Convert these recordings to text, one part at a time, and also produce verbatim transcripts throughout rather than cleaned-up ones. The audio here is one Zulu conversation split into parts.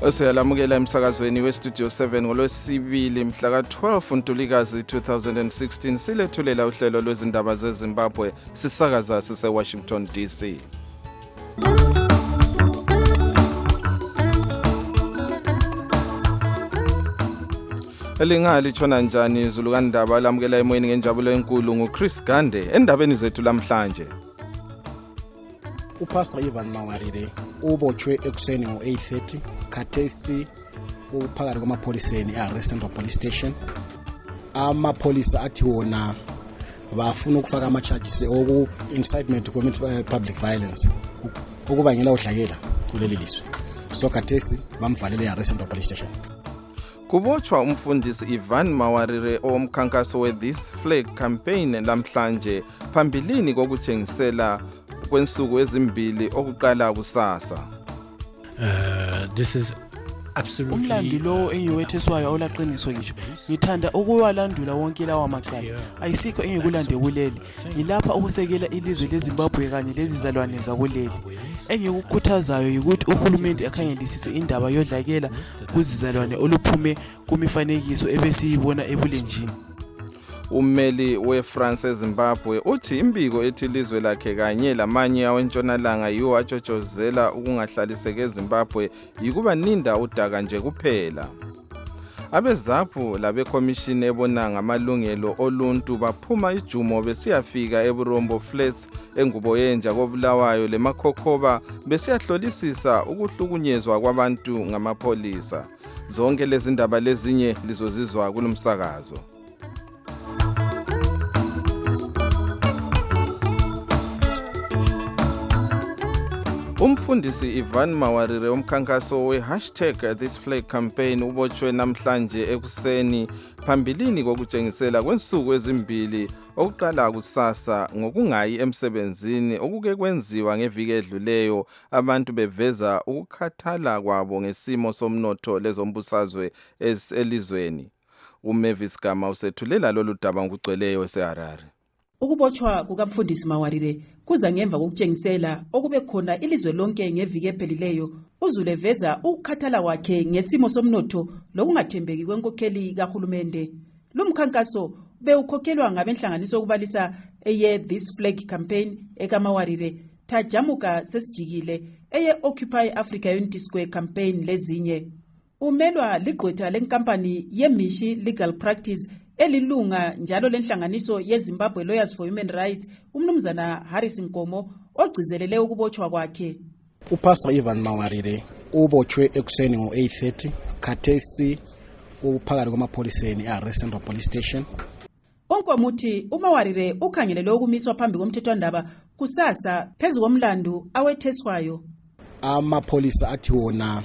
Siyalamukela emsakazweni westudio seven ngolwesibili mhla ka twelve Ntulikazi two thousand sixteen silethulela uhlelo lwezindaba zeZimbabwe sisakaza sise Washington D C. Elingali tshona njani Zulukandaba lamukela emoyeni ngenjabulo enkulu nguChris Gande endabeni zethu lamhlanje. uPastor Ivan Mawarire ubotshwe ekuseni ngo eight thirty khathesi uphakathi kwamapholiseni eArrest Police Station. Amapolisa athi wona bafuna ukufaka ama charges oku incitement to commit public violence ukubangela udlakela kuleli lizwe. So khathesi bamvalele eArrest Police Station. Kubotshwa umfundisi Ivan Mawarire omkhankaso we This Flag campaign lamhlanje phambilini kokutshengisela kwensuku ezimbili okuqala kusasa. Uh, this is absolutely umlandi lo engiwetheswayo olaqiniswa ngisho ngithanda ukuwalandula wonke lawa macala ayisikho engikulande kuleli ngilapha ukusekela ilizwe leZimbabwe kanye lezizalwane zakuleli engikukhuthazayo ukuthi uhulumende akhangelisise indaba yodlakela kuzizalwane oluphume kumifanekiso ebesiyibona ebulenjini. Ummeli weFrance eZimbabwe uthi imbiko ethi ilizwe lakhe kanye lamanye awentshonalanga yiwo atshotshozela ukungahlaliseki eZimbabwe yikuba ninda udaka nje kuphela. Abezaphu labekhomishini ebona ngamalungelo oluntu baphuma ijumo besiyafika eBurombo Flats enguboyenja koBulawayo leMakhokhoba besiyahlolisisa ukuhlukunyezwa kwabantu ngamapolisa. Zonke lezi ndaba lezinye lizozizwa kulomsakazo. Umfundisi Ivan Mawarire omkhankaso we hashtag This Flag campaign ubotshwe namhlanje ekuseni phambilini kokutshengisela kwensuku ezimbili okuqala kusasa ngokungayi emsebenzini okuke kwenziwa ngeviki edluleyo abantu beveza ukukhathala kwabo ngesimo somnotho lezombusazwe elizweni. uMavis Gama usethulela lolu daba ngokugcweleyo eseHarare. Ukubotshwa kukamfundisi Mawarire kuza ngemva kokutshengisela okube khona ilizwe lonke ngeviki ephelileyo uzuleveza ukukhathala wakhe ngesimo somnotho lokungathembeki kwenkokheli kahulumende. Lumkhankaso bewukhokhelwa ngabenhlanganiso okubalisa eye This Flag campaign ekaMawarire Tajamuka sesijikile eye Occupy Africa Unity Square campaign lezinye. Umelwa ligqwetha lenkampani yeMishi Legal Practice elilunga njalo lenhlanganiso yeZimbabwe Lawyers for Human Rights umnumzana Harris Nkomo ogcizelele ukubotshwa kwakhe. uPastor Ivan Mawarire ubotshwe ekuseni ngo eight thirty khathesi uphakathi kwamapholiseni eArrest Police Station. Onkomuthi uMawarire ukhangelele ukumiswa phambi komthethwandaba kusasa phezulu komlandu awetheswayo. Amapolisa athi wona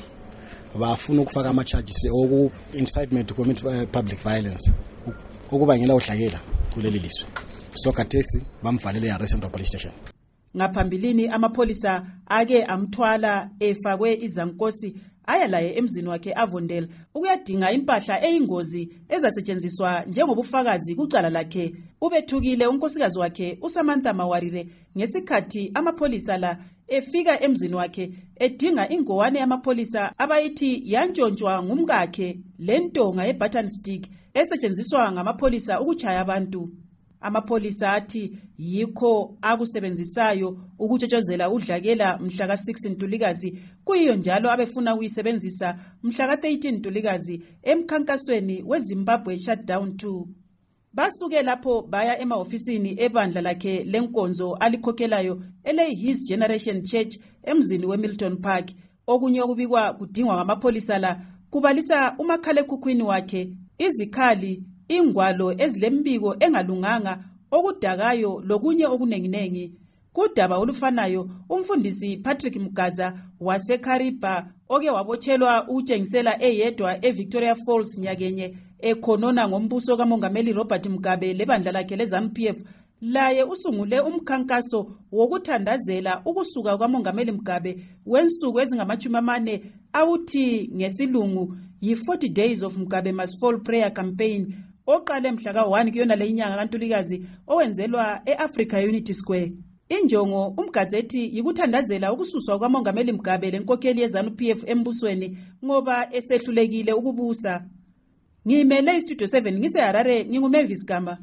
bafuna ukufaka ama charges oku incitement to commit public violence ukubangela udlakela kuleli lizwe. So khathesi bamvalele eArrest Police Station. Ngaphambilini amapolisa ake amthwala efakwe izankosi aya laye emzini wakhe Avondale ukuyadinga impahla eyingozi ezasetshenziswa njengobufakazi kucala lakhe. Ubethukile unkosikazi wakhe uSamantha Mawarire ngesikhathi amapolisa la efika emzini wakhe edinga ingowane yamapolisa abayithi yantshontshwa ngumkakhe lentonga ye-button stick esetshenziswa ngamapolisa ukuchaya abantu. Amapolisa athi yikho akusebenzisayo ukutshotshozela udlakela mhla ka six Ntulikazi kuyiyo njalo abefuna ukuyisebenzisa mhla ka thirteen Ntulikazi emkhankasweni weZimbabwe Shutdown two. Basuke lapho baya emaofisini ebandla lakhe lenkonzo alikhokhelayo ele His Generation Church emzini weMilton Park. Okunye okubikwa kudingwa ngamapolisa la kubalisa umakhalekhukhwini wakhe, izikhali, ingwalo ezilembiko engalunganga okudakayo lokunye okunenginengi. Kudaba olufanayo umfundisi Patrick Mgaza waseKariba oke wabotshelwa utshengisela eyedwa eVictoria Falls nyakenye ekhonona ngombuso kaMongameli Robert Mugabe lebandla lakhe leZANU-P F laye usungule umkhankaso wokuthandazela ukusuka kwaMongameli Mugabe wensuku ezingamachumi amane awuthi ngesilungu yi-forty days of Mugabe must fall prayer campaign oqale mhla ka one kuyona le inyanga kaNtulikazi owenzelwa eAfrica Unity Square. Injongo umgazethi yikuthandazela ukususwa kwamongameli Mugabe lenkokheli yeZANU-P F embusweni ngoba esehlulekile ukubusa. Ngimele istudio seven ngiseHarare nginguMavis Gamba.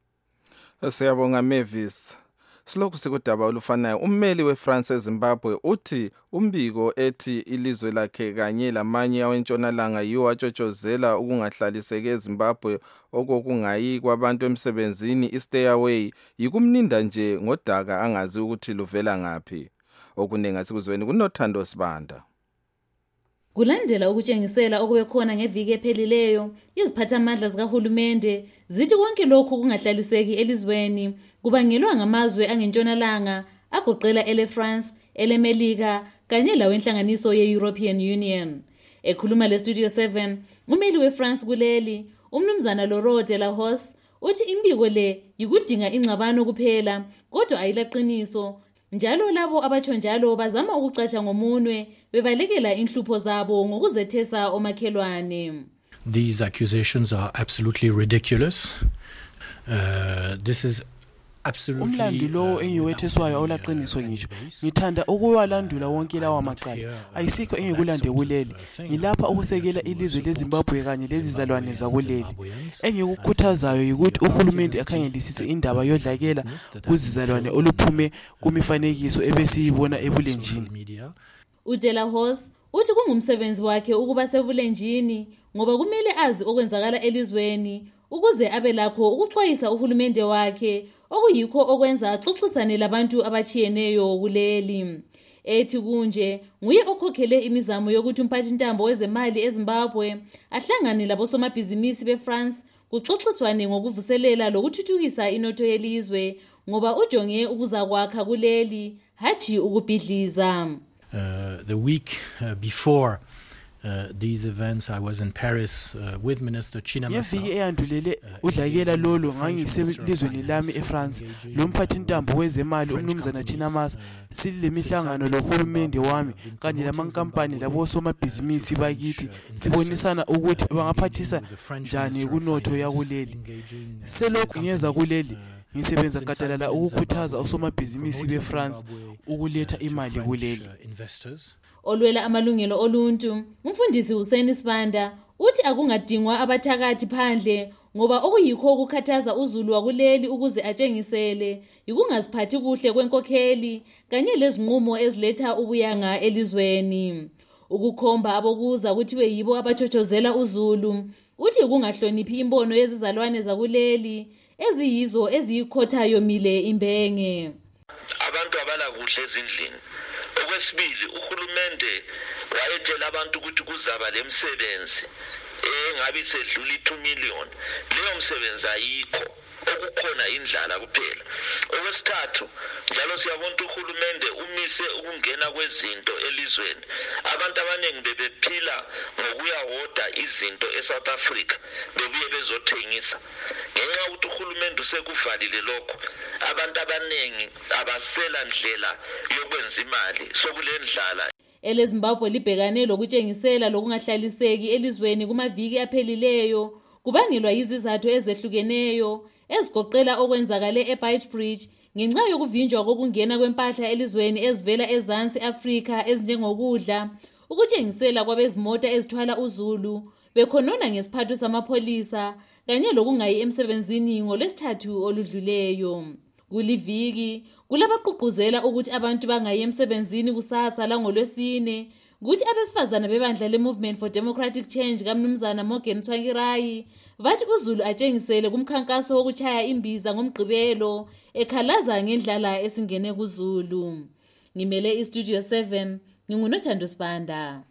Siyabonga Mavis. Silokhu sikudaba olufanayo. Ummeli weFrance eZimbabwe uthi umbiko ethi ilizwe lakhe kanye lamanye awentshonalanga yiwo atshotshozela ukungahlaliseki eZimbabwe okokungayi kwabantu emsebenzini i-stay away yikumninda nje ngodaka angazi ukuthi luvela ngaphi. Okuningi asikuzweni kunothando Sibanda. Kulandela ukutshengisela okubekhona ngeviki ephelileyo, iziphathamandla zikahulumende zithi konke lokhu kungahlaliseki elizweni kubangelwa ngamazwe angentshonalanga agoqela ele France, ele Melika kanye lawo inhlanganiso ye-European Union. Ekhuluma le Studio seven, umeli weFrance kuleli, umnumzana Laurent Delahousse, uthi imbiko le yikudinga ingxabano kuphela kodwa ayilaqiniso. Njalo labo abatsho njalo bazama ukucatsha ngomunwe bebalekela inhlupho zabo ngokuzethesa omakhelwane. These accusations are absolutely ridiculous. Uh, this is absolutely umlandi lo engiwetheswayo awulaqiniswe ngisho. Ngithanda ukuwalandula wonke lawa macala. Ayisikho engikulandekuleli. Ngilapha ukusekela ilizwe leZimbabwe kanye lezizalwane zakuleli. Engikukhuthazayo yikuthi uhulumende akhangelisise indaba yodlakela kuzizalwane oluphume kumifanekiso ebesiyibona ebulenjini. uDelahousse uthi kungumsebenzi wakhe ukuba sebulenjini ngoba kumele azi okwenzakala elizweni ukuze abe lakho ukuxwayisa uhulumende wakhe okuyikho okwenza axoxisane labantu abachiyeneyo kuleli. Ethi kunje nguye okhokhele imizamo yokuthi umphathintambo wezemali eZimbabwe ahlangane labosomabhizinisi beFrance kuxoxiswane ngokuvuselela lokuthuthukisa inotho yelizwe ngoba ujonge ukuzakwakha kuleli hathi ukubhidliza. Uh, the week uh, before Uh, these events, I was in Paris uh, with Minister Chinamasa. Yeviki eyandulele udlakela lolo ngangiselizweni lami eFrance lomphathintambo wezemali umnumzana Chinamasa silemihlangano lohulumende wami kanye lamankampani labosomabhizinisi bakithi sibonisana ukuthi bangaphathisa njani kunotho yakuleli. Selokhu ngeza kuleli ngisebenza gadalala ukukhuthaza osomabhizinisi beFrance ukuletha imali kuleli. Olwela amalungelo oluntu, umfundisi Hussein Sibanda uthi akungadingwa abathakathi phandle ngoba okuyikho ukukhathaza uZulu wakuleli ukuze atshengisele ikungaziphathi kuhle kwenkokheli kanye lezinqumo eziletha ubuyanga elizweni. Ukukhomba abokuza kuthiwe yibo abatshotshozela uZulu uthi kungahloniphi imbono yezizalwane zakuleli eziyizo eziyikhothayo mile imbenge. Abantu abala kuhle ezindlini. Okwesibili uhulumende wayetshela abantu ukuthi kuzaba lemsebenzi engabe sedlula two million. Leyo msebenzi ayikho. Okukhona indlala kuphela. Okwesithathu njalo siyabona uhulumende umise ukungena kwezinto elizweni. Abantu abaningi bebephila ngokuya hoda izinto eSouth Africa bebuye bezothengisa. Ngenxa ukuthi uhulumende usekuvalile lokho abantu abaningi abasela ndlela yokwenza imali sokulendlala. EleZimbabwe libhekane lokutshengisela lokungahlaliseki elizweni kumaviki aphelileyo kubangelwa yizizathu ezehlukeneyo ezigoqela okwenzakale eBeitbridge ngenxa yokuvinjwa kokungena kwempahla elizweni ezivela eZansi Africa ezinjengokudla ukutshengisela kwabezimota ezithwala uZulu bekhonona ngesiphathu samapholisa kanye lokungayi emsebenzini ngolwesithathu oludluleyo. Kuliviki kulabaqhuquzela ukuthi abantu bangayi emsebenzini kusasa langolwesine kuthi abesifazana bebandla leMovement for Democratic Change kaMnumzana Morgan Tsvangirai bathi uZulu atshengisele kumkhankaso wokuchaya imbiza ngomgqibelo ekhalaza ngendlala esingene kuZulu. Ngimele iStudio seven ngingunothando Sibanda.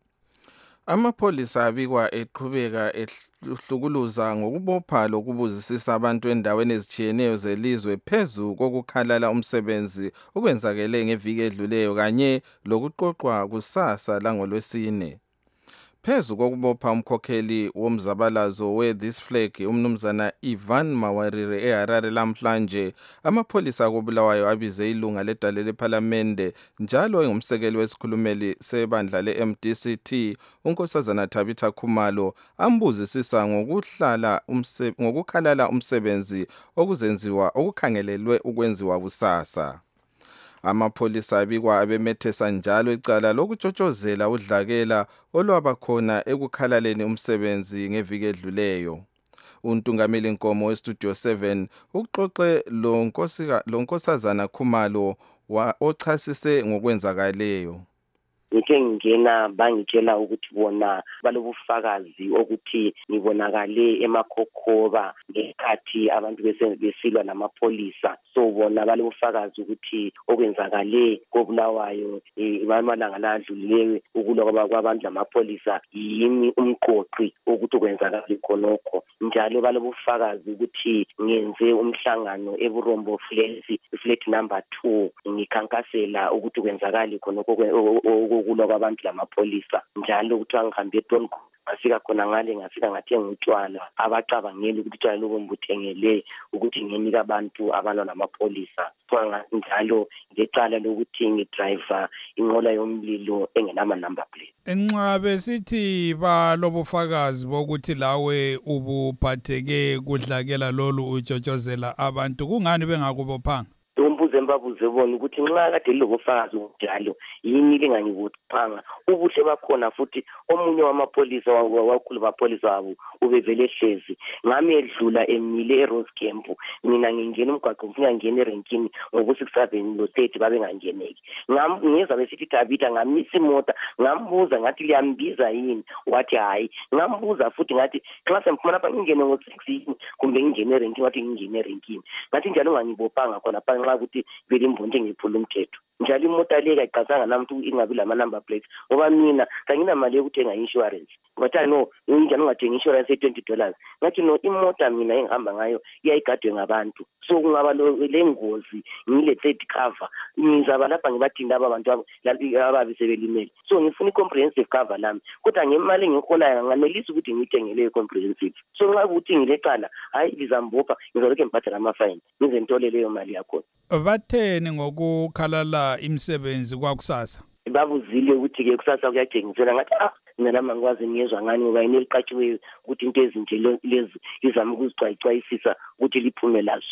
Amapholisa abikwa eqhubeka ehlukuluza ngokubopha lokubuzisisa abantu endaweni ezichiyeneyo zelizwe phezu kokukhalala umsebenzi okwenzakele ngeviki edluleyo kanye lokuqoqwa kusasa langolwesine. Phezu kokubopha umkhokheli womzabalazo we-This Flag umnumzana Ivan Mawarire eHarare lamhlanje, amapholisa akobulawayo abize ilunga ledale lephalamende njalo engumsekeli wesikhulumeli sebandla le-M D C T unkosazana Tabitha Khumalo ambuzisisa ngokuhlala umse, ngokukhalala umsebenzi okuzenziwa okukhangelelwe ukwenziwa kusasa. Amapholisa abikwa abemethesa njalo icala lokutshotshozela udlakela olwabakhona ekukhalaleni umsebenzi ngeviki edluleyo. Untungameli Nkomo weStudio seven uxoxe lo Nkosazana Khumalo ochasise ngokwenzakaleyo. Ngithe ngingena bangitshela ukuthi bona balobufakazi ukuthi ngibonakale emakhokhoba ngekhathi abantu besilwa namapholisa. So bona balobufakazi ukuthi okwenzakale koBulawayo emalanga ladlulileyo ukulwa kwabantu lamapholisa yimi umqoqi ukuthi kwenzakale khonokho. Njalo balobufakazi ukuthi ngenze umhlangano eBurombo Flats flat number two ngikhankasela ukuthi kwenzakale khonokho ukulwa kwabantu lamapholisa. Njalo kuthiwa ngihambe eTongo ngafika khona ngale ngafika ngathenga utshwala abacabangeli ukuthi utshwala lokumbuthengele ukuthi nginika abantu abalwa namapholisa. Njalo ngecala lokuthi ngidriver inqola yomlilo engenama number plate. Enxabe sithi balobufakazi bokuthi lawe ubuphatheke kudlakela lolu utshotshozela abantu, kungani bengakubophanga? Umbuze mbabuze bona ukuthi nxa kade lobufakazi njalo yini lengangibophanga. Ubuhle bakhona futhi omunye wamapolisa wakhulu bapolisa wabo ubevele hlezi ngami edlula emile eRose Camp. Mina ngingena umgwaqo ngifuna ngene erenkini ngoba six seven lo thirty babe ngangeneki. Ngiyeza besithi Tabitha ngamisa imota ngambuza ngathi liyambiza yini wathi hayi. Ngambuza futhi ngathi class emfuna lapha ngingene ngo six kumbe ngingene erenkini wathi ngingene erenkini. Ngathi njalo ngangibophanga khona pha ukuthi vele imbonje ngiphula umthetho. Njalo imota le kayicazanga namuntu ingabi lama number plates ngoba mina kanginamali yokuthenga insurance. Ngathi no njalo ngathenga insurance ye twenty dollars. Ngathi no imota mina engihamba ngayo iyayigadwe ngabantu. So kungaba le ngozi ngile third cover ngizaba lapha ngibathinda abantu ababi sebelimele. So ngifuna i-comprehensive cover lami kodwa ngemali engikholayo nganelisa ukuthi ngithengele i-comprehensive. So nxa ukuthi ngilecala hayi ngizambopha ngizolokhe ngiphatha ama fine ngize ngitole leyo mali yakho. Batheni ngokukhalala imisebenzi kwakusasa? Babuzile ukuthi ke kusasa kuyajengisela ngathi ah mina lama ngikwazi ngiyezwa ngani ngoba ineliqatshiweyo ukuthi into ezinje lezi izama ukuzicwayicwayisisa ukuthi liphume lazo.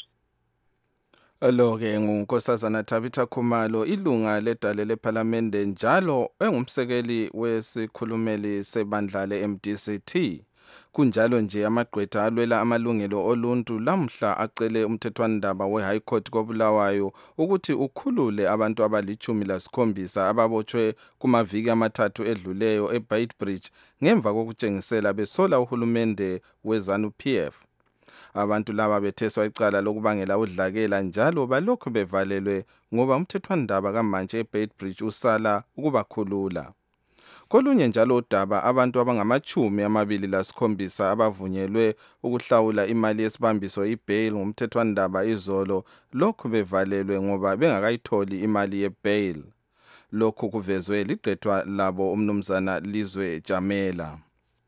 Lo ke nguNkosazana Tabitha Khumalo, ilunga ledale leParliamente njalo engumsekeli wesikhulumeli sebandla le-M D C T. Kunjalo nje amagqwetha alwela amalungelo oluntu lamhla acele umthethwandaba we-High Court koBulawayo ukuthi ukhulule abantu abalichumi lasikhombisa ababotshwe kumaviki amathathu edluleyo eBeitbridge ngemva kokutshengisela besola uhulumende weZANU P F. Abantu laba betheswa icala lokubangela udlakela njalo balokhu bevalelwe ngoba umthethwandaba kamanje eBeitbridge usala ukubakhulula. Kolunye njalo udaba abantu abangamachumi amabili lasikhombisa abavunyelwe ukuhlawula imali yesibambiso ibail ngumthethwandaba izolo lokhu bevalelwe ngoba bengakayitholi imali yebail. Lokhu kuvezwe ligqwetha labo umnumzana Lizwe Jamela.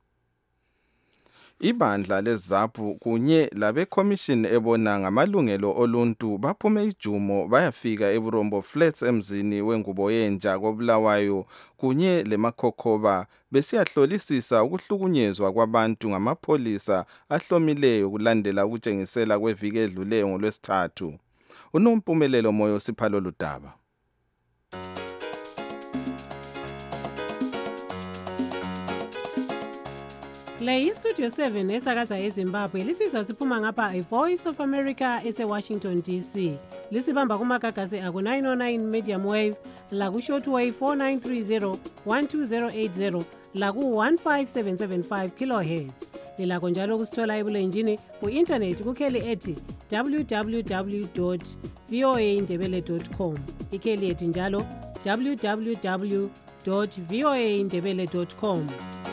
Ibandla leZAPU kunye labe commission ebona ngamalungelo oluntu baphume ijumo bayafika eBurombo Flats emzini wengubo yenja koBulawayo kunye lemakhokhoba besiyahlolisisa ukuhlukunyezwa kwabantu ngamapholisa ahlomileyo kulandela ukutshengisela kweviki edluleyo ngoLwesithathu. Unompumelelo Moyo Siphalolo Ludaba. Le iStudio seven esakaza eZimbabwe lisizwa siphuma ngapha iVoice of America ese-Washington D C. Lisibamba kumagagasi aku nine oh nine medium wave, laku shortwave four nine three zero one two zero eight zero, laku one five seven seven five kilohertz. Lilakho njalo kusithola ebulenjini ku-internet kukheli ethi w w w dot v o a ndebele dot com. Ikheli ethi njalo w w w dot v o a ndebele dot com.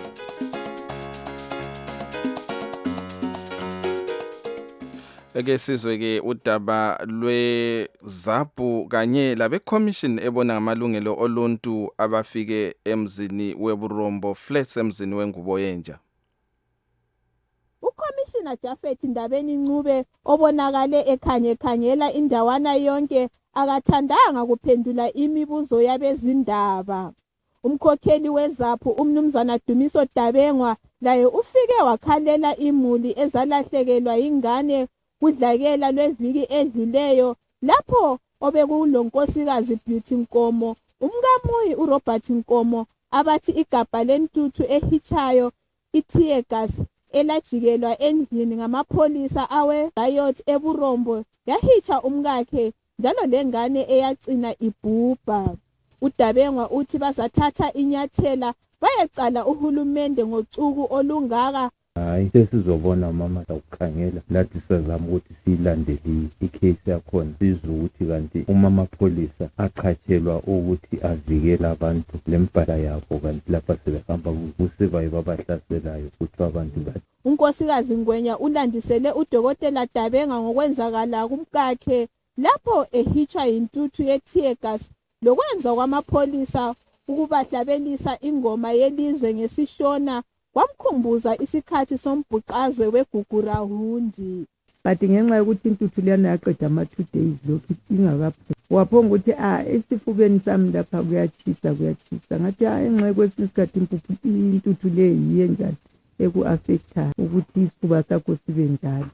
Eke sizwe ke udaba lweZAPU kanye labe commission ebona ngamalungelo oluntu abafike emzini weBurombo Flats emzini wengubo yenja. uCommissioner Jafet Ndabeni Ncube obonakale ekhanye khangela indawana yonke akathandanga kuphendula imibuzo yabezindaba. Umkhokheli weZAPU umnumzana Dumiso Dabengwa laye ufike wakhalela imuli ezalahlekelwa ingane kudlakela lweviki edluleyo lapho obekulo nkosikazi Beauty Nkomo, umkamuyi uRobert Nkomo, abathi igabha lentuthu ehichayo i-tear gas elajikelwa endlini ngamapholisa awe riot eBurombo yahicha umkakhe njalo lengane eyagcina ibhubha. uDabengwa uthi bazathatha inyathela bayecala uhulumende ngocuku olungaka. Hayi sesizobona mama ukukhangela lathi sizama ukuthi siyilandele icase yakhona sizwe ukuthi kanti uma amapholisa aqhatshelwa ukuthi avikele abantu lempala yabo kanti lapha sebehamba kusurvive abahlaselayo ukuthi abantu bathi. Unkosikazi Ngwenya ulandisele uDokotela Dabenga ngokwenzakala kumkakhe lapho ehitshwa intuthu ye-tear gas lokwenza kwamapholisa ukubahlabelisa ingoma yelizwe ngesishona wamkhumbuza isikhathi sombhuqazwe weGugurahundi. Kanti ngenxa yokuthi intuthu liyana yaqeda ama two days lokhu ingakapheli waphonga ukuthi ah esifubeni sami lapha kuyachisa kuyachisa ngathi ah enxa kwesinye isikhathi intuthu le yiye njani eku-affecta ukuthi isifuba sakho sibe njalo.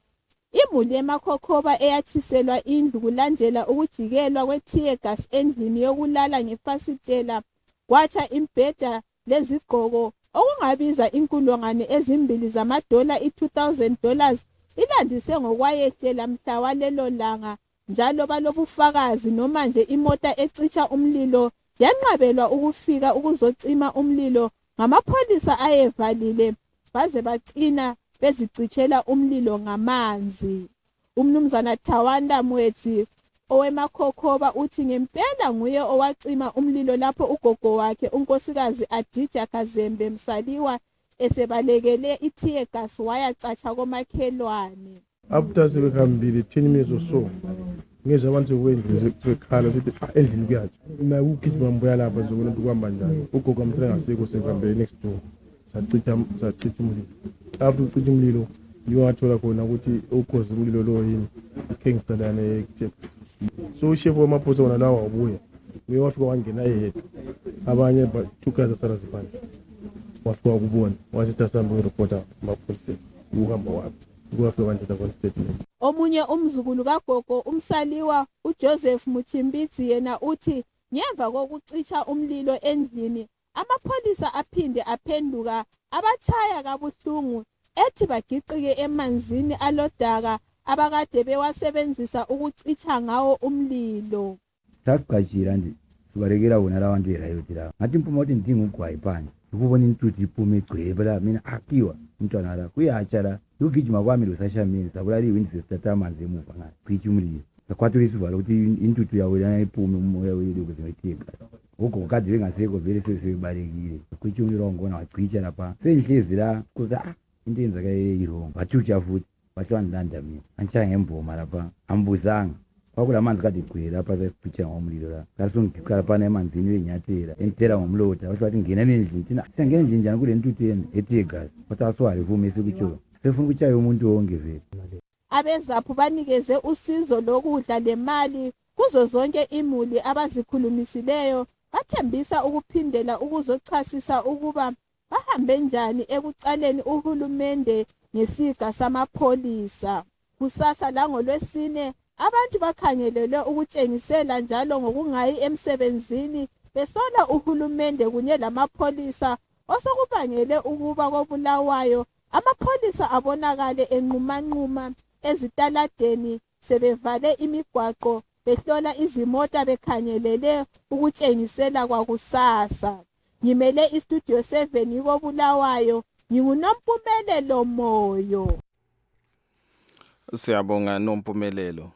Imuli emakhokhoba eyachiselwa indlu kulandela ukujikelwa kwe-tear gas endlini yokulala ngefasitela kwatsha imbheda lezigqoko okungabiza inkulungwane ezimbili zamadola i-two thousand dollars ilandise ngokwayehlela mhla walelo langa njalo balobufakazi noma nje imota ecitsha umlilo yanqabelwa ukufika ukuzocima umlilo ngamapholisa ayevalile baze bacina bezicitshela umlilo ngamanzi. Umnumzana Thawanda Mwetsi owemakhokhoba uthi ngempela nguye owacima umlilo lapho ugogo wakhe unkosikazi Adija Kazembe Msaliwa esebalekele i-tear gas wayacatsha komakhelwane. After sebehambile ten minutes or so ngezwe abantu wendlu sekhala sithi endlini kuyathi na ukugijima mbuya lapha zokuna kuhamba njani ugogo amthela ngasiko sekhambele next door sacitha sacitha umlilo. After ucitha umlilo ngiwathola khona ukuthi ukhozi umlilo lo yini iKingston ane so chef wamaphosa wona lawa wabuya ngiyofika wangena yedwa abanye bathukaza sala zibani wafika ukubona wasitha sambe ngereporter maphosa uhamba wapi ngiyofika wandlela kwa statement. Omunye umzukulu kagogo umsaliwa uJoseph Muchimbitsi yena uthi ngemva kokucicha umlilo endlini amapholisa aphinde aphenduka abachaya kabuhlungu ethi bagiqike emanzini alodaka abakade bewasebenzisa ukucicha ngawo umlilo. Sasigajira nje sibarekela wona labantu berayithi la ngathi impuma ukuthi ndinga ugwayi phandle ukubona intuthu iphuma igcwebe la mina akiwa umntwana la kuyatsha la ukugijima kwami losashamini sabulala iwindi sesithatha amanzi emuva ngathi cicha umlilo sakhwathula isivalo ukuthi intuthu yawelana iphume umoya wele ukuze ngithika ugogo kade bengasekho vele sesebalekile cicha umlilo ngona wacicha lapha senhlezi la kuthi ah into yenzeke irongo bathutsha futhi bahlwandilanda mina antsha ngemboma lapha ambuzanga kwakulamanzi kade igcwele lapha sesiphicha ngomlilo la kasungigiqa lapha emanzini wenyathela entela ngomlota washo wathi ngena endlini thina singena nje njani kule ntuthu yeni ethi gas kodwa aswali vume esikutsho sefuna ukuchaya umuntu wonke vele. Abezaphu banikeze usizo lokudla lemali kuzo zonke imuli abazikhulumisileyo bathembisa ukuphindela ukuzochasisa ukuba bahambe njani ekucaleni uhulumende ngesiga samapholisa. Kusasa langolwesine abantu bakhangelelwe ukutshengisela njalo ngokungayi emsebenzini besola uhulumende kunye lamapholisa osokubangele ukuba kobulawayo amapholisa abonakale enqumanquma ezitaladeni sebevale imigwaqo behlola izimota bekhangelele ukutshengisela kwakusasa. Ngimele istudio seven yikobulawayo nginguNompumelelo Moyo. Siyabonga Nompumelelo.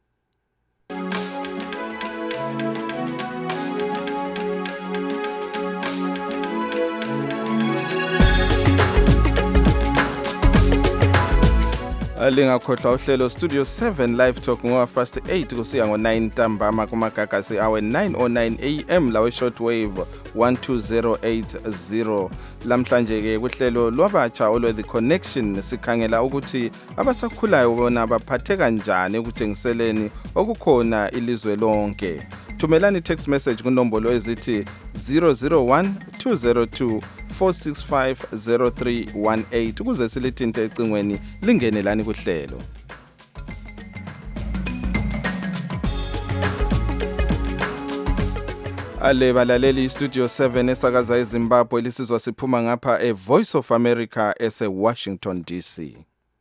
Lingakhohlwa uhlelo Studio seven Live Talk ngo half past eight kusiya ngo nine ntambama kumagagasi awe nine oh nine a m lawe shortwave one two zero eight zero. Lamhlanje ke kuhlelo lwabatsha olwe The Connection sikhangela ukuthi abasakhulayo bona baphathe kanjani ekutshengiseleni okukhona ilizwe lonke. Thumelani text message kunombolo ezithi zero zero one two zero two four six five zero three one eight ukuze silithinte ecingweni lingenelani kuhlelo. Ale balaleli Studio seven esakaza eZimbabwe lisizwa siphuma ngapha e Voice of America ese Washington D C.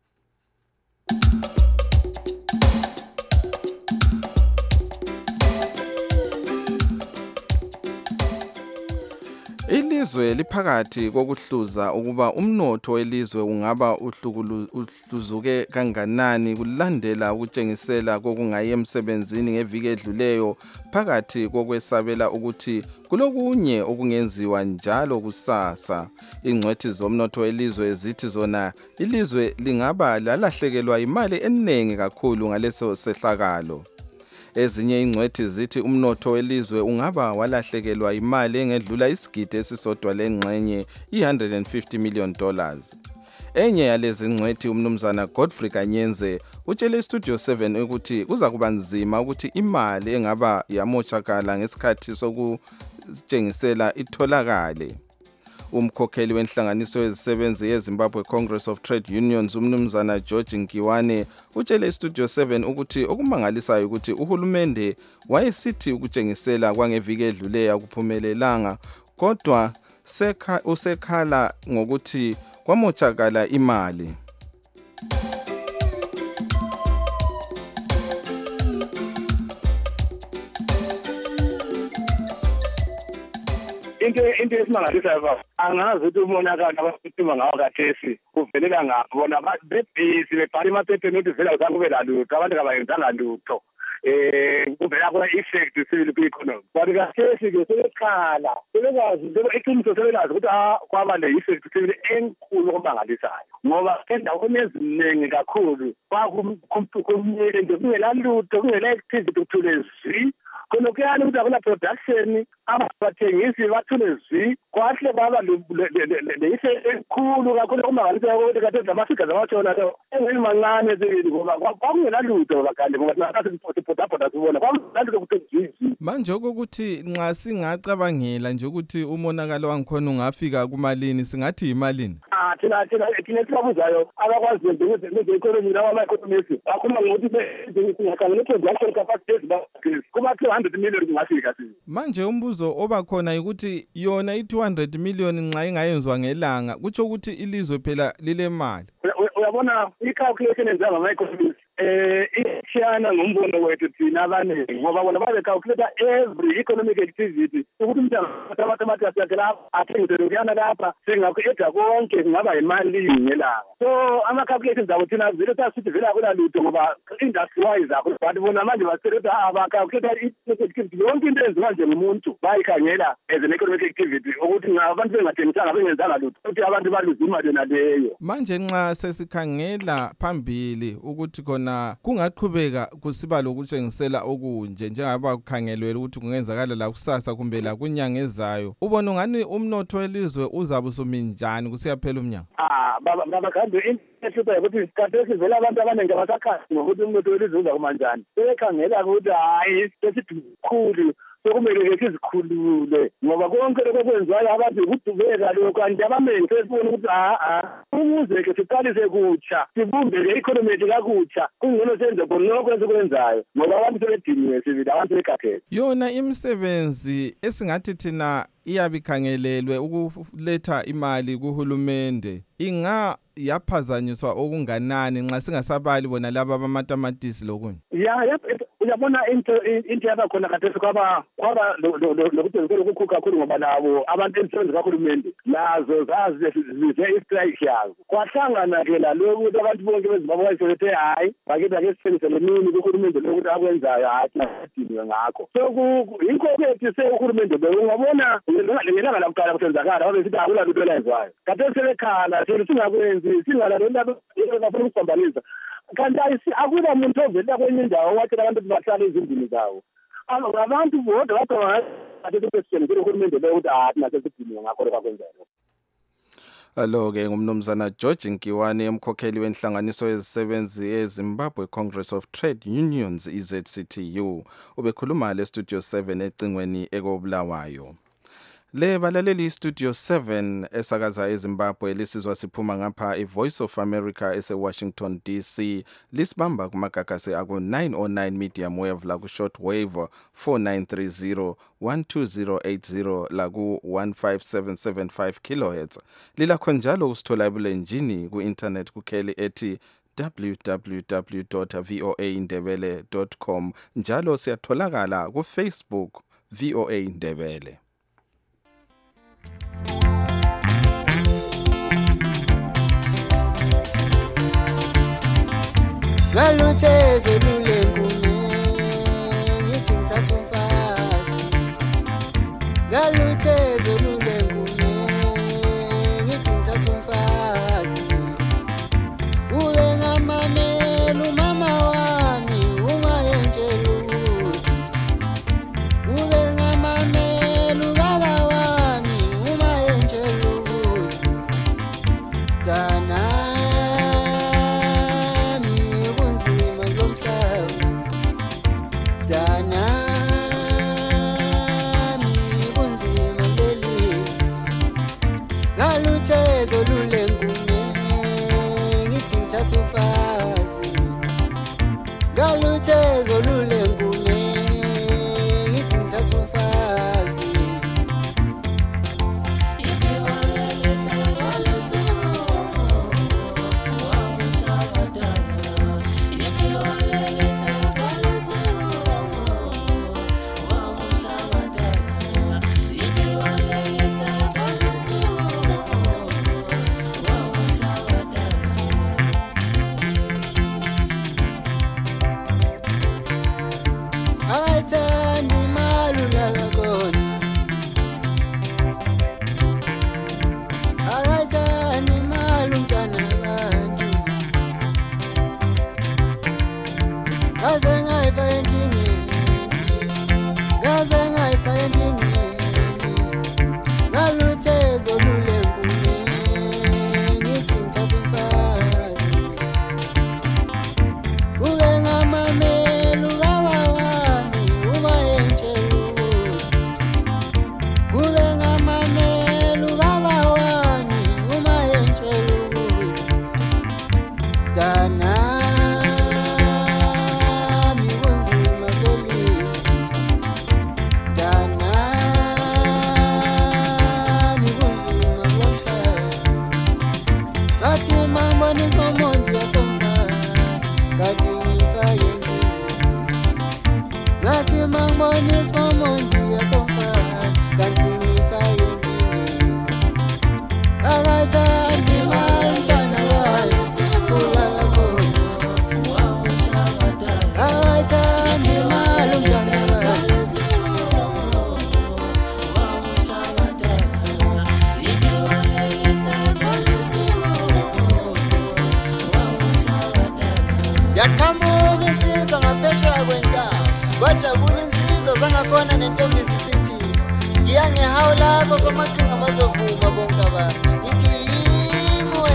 Ilizwe liphakathi kokuhluza ukuba umnotho welizwe ungaba uhluzuke kanganani kulandela ukutshengisela kokungayi emsebenzini ngeviki edluleyo phakathi kokwesabela ukuthi kulokunye okungenziwa njalo kusasa. Ingcwethi zomnotho welizwe zithi zona ilizwe lingaba lalahlekelwa imali eningi kakhulu ngaleso sehlakalo. Ezinye ingcwethi zithi umnotho welizwe ungaba walahlekelwa imali engedlula isigidi esisodwa lengxenye one hundred fifty million dollars. Enye yalezi ngcwethi umnumzana Godfrey Kanyenze utshele Studio seven ukuthi kuza kuba nzima ukuthi imali engaba yamoshakala ngesikhathi sokutshengisela itholakale. Umkhokheli wenhlanganiso yezisebenzi yeZimbabwe Congress of Trade Unions umnumzana George Nkiwane utshele Studio seven ukuthi okumangalisayo ukuthi uhulumende wayesithi ukutshengisela kwangeviki edluleyo kuphumelelanga kodwa sekha usekhala ngokuthi kwamoshakala imali. into into esimangalisayo baba angazi ukuthi umonakalo abasitima ngawo kathesi kuvelela ngapho bona bebhizi bebhala emaphepheni ukuthi vela uzange ube lalutho abantu kabayenzanga lutho eh kuvela kwa effect sibili kwi-economy kanti kathesi-ke sebekhala sebekwazi iqiniso sebelazi ukuthi kwaba le effect sibili enkulu okumangalisayo ngoba endaweni eziningi kakhulu kwakumnyele nje kungelalutho kungela-activity kuthule zwi khona kuyani ukuthi akula production abathengisi bathule zwi kwahle baba le-effect enkulu kakhulu okumangalisayo ukuthi kathesi lamafika zamatshona lo engimancane sibili ngoba kwakungelalutho bakandi ngoba sipotapota sibona kwakungelalutho kuthezizwi manje ukuthi nxa singacabangela nje ukuthi umonakalo wangikhona ungafika kumalini singathi yimalini ah thina thina thina sibabuzayo abakwazi nje ukuthi ngeeconomy lawa ama-economist akhuluma ngokuthi singakhangela i-production capacity kuba two hundred million kungafika sini manje umbuzo oba khona ukuthi yona i two hundred million nxa ingayenzwa ngelanga kutsho ukuthi ilizwe phela lile mali uyabona i-calculation enziwa ngama-economist eh ishiyana ngombono wethu thina abaningi ngoba bona babe-calculate every economic activity ukuthi umntana amathematics yakhe lapha athengisele kuyana lapha singakhu-eda konke kungaba yimalini ngelanga so ama-calculations abo thina vele sasithi vele akula lutho ngoba industry wise akho but bona manje baselethi abacalculate i-activity yonke into enziwa nje ngumuntu bayikhangela as an economic activity ukuthi abantu bengathengisanga bengenzanga lutho ukuthi abantu baluze imali naleyo manje nxa sesikhangela phambili ukuthi khona kungaqhubeka kusiba lokutshengisela okunje njengaba kukhangelwe ukuthi kungenzakala la kusasa kumbe la kunyanga ezayo ubona ungani umnotho welizwe uzabe usuminjani kusiyaphela umnyaka ah baba baba kanti into ukuthi kathesi vele abantu abaningi abasakhazi ngokuthi umnotho welizwe uza kumanjani sebekhangela ukuthi hayi sesikhulu sokumele sizikhulule ngoba konke lokho kwenziwayo abantu ukudubeka lokho kanti abamengi sesibona ukuthi a ukuze-ke siqalise kutsha sibumbe le economy yethu kakutsha kungcono senze konoko esikwenzayo ngoba abantu sebediniwe sibili abantu bekhathele yona imisebenzi esingathi thina iyabe ikhangelelwe ukuletha imali kuhulumende inga yaphazanyiswa okunganani nxa singasabali bona laba bamatamatisi lokunye ya uyabona into into yabakhona kathesi kwaba kwaba lokuthengisela okukhulu kakhulu ngoba nabo abantu emsebenzi kahulumende nazo zazize istrike yazo kwahlangana-ke laloku ukuthi abantu bonke bezimbabwe bayiselethe hayi bakithi ake sithengisele mini kuhulumende lokuthi akwenzayo hayi sinadiniwe ngakho so yinko-ke se uhulumende lo ungabona ngelanga lakuqala kusenzakala babe sithi akula lutho elenziwayo kathesi sebekhala thina singakwenzi singalaleli bafuna ukubambanisa kanti akula muntu ovela kwenye indawo wathi abantu bahlala ezindlini zawo abantu bodwa bathesithengisele uhulumende lo ukuthi hayi thina sesidiniwe ngakho lokho akwenzayo Alo-ke ngumnumzana George Nkiwane umkhokheli wenhlanganiso yezisebenzi yeZimbabwe Congress of Trade Unions I Z C T U ubekhuluma le Studio seven ecingweni ekobulawayo. Le balaleli Studio seven esakaza eZimbabwe lisizwa siphuma ngapha iVoice of America ese Washington D C lisibamba kumagagasi aku nine oh nine medium wave la ku short wave four nine three zero one two zero eight zero la ku one five seven seven five kilohertz lila khonjalo usithola ebulenjini ku internet kukheli ethi w w w dot voa indebele dot com njalo siyatholakala ku Facebook V O A Indebele. Galute zelule ngune ngithi ngithatha umfazi Galute zelule ngune ngithi ngithatha umfazi Ube ngamamela umama wami ungayenjela ukuthi Ube ngamamela ubaba wami ungayenjela ukuthi Dana Wajabula insizwa zangakhona nentombi zisithi ngiyangehawula kosomaqhinga bazovuma bonke aba ithi yimwe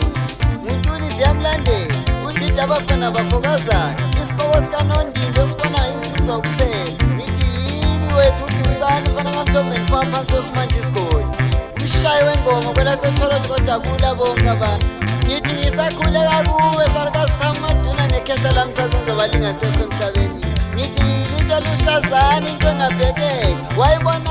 ngintuli ziyamlande kuthi dabafana bafokazana isipoko sikanondindo sibona insizwa kuphela ithi yimi wethu udusana ufana ngamthombeni phansi kosimanje isigodi umshayi wengoma kwela setholo kojabula bonke aba ngithi ngisakhule kakuwe sarikasamaduna nekhehla lamsasenza balingasekho emhlabeni ngithi lijalushazana into engabhekeki wayibona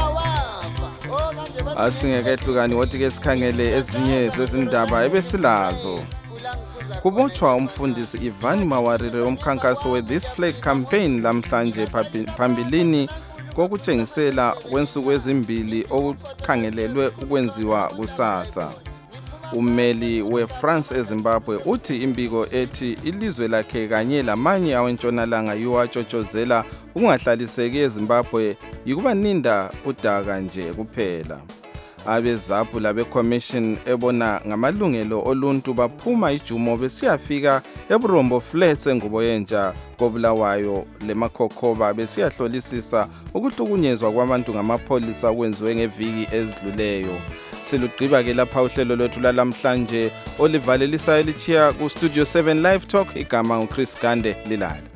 wafa Asingekehlukani wathi ke sikhangele ezinye zezindaba ebesilazo. Kubotshwa umfundisi Ivan Mawarire omkhankaso we This Flag campaign lamhlanje phambilini kokutshengisela kwensuku ezimbili okukhangelelwe ukwenziwa kusasa. Ummeli weFrance eZimbabwe uthi imbiko ethi ilizwe lakhe kanye lamanye awentshonalanga yuwatshotshozela ukungahlaliseki eZimbabwe yikubaninda udaka nje kuphela. Abezapu labe commission ebona ngamalungelo oluntu baphuma ijumo besiyafika eBurombo Flats engubo yentsha koBulawayo lemakhokhoba besiyahlolisisa ukuhlukunyezwa kwabantu ngamapolisa okwenziwe ngeviki ezidluleyo. Silugqiba ke lapha uhlelo lwethu lalamhlanje olivalelisa elichiya ku Studio seven Live Talk igama nguChris Gande lilala.